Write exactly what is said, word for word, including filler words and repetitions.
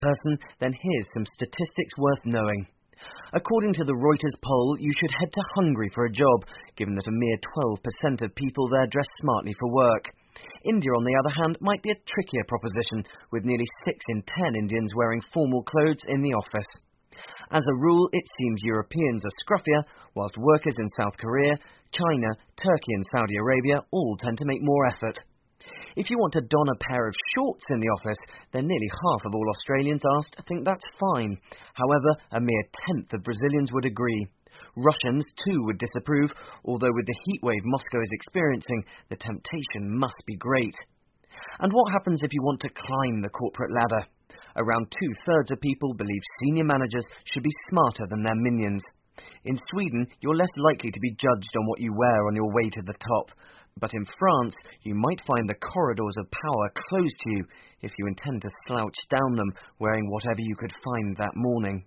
person, then here's some statistics worth knowing. According to the Reuters poll, you should head to Hungary for a job, given that a mere twelve percent of people there dress smartly for work. India, on the other hand, might be a trickier proposition, with nearly six in ten Indians wearing formal clothes in the office. As a rule, it seems Europeans are scruffier, whilst workers in South Korea, China, Turkey and Saudi Arabia all tend to make more effort. If you want to don a pair of shorts in the office, then nearly half of all Australians asked think that's fine. However, a mere tenth of Brazilians would agree. Russians, too, would disapprove, although with the heatwave Moscow is experiencing, the temptation must be great. And what happens if you want to climb the corporate ladder? Around two-thirds of people believe senior managers should be smarter than their minions. In Sweden, you're less likely to be judged on what you wear on your way to the top. But in France, you might find the corridors of power closed to you if you intend to slouch down them wearing whatever you could find that morning.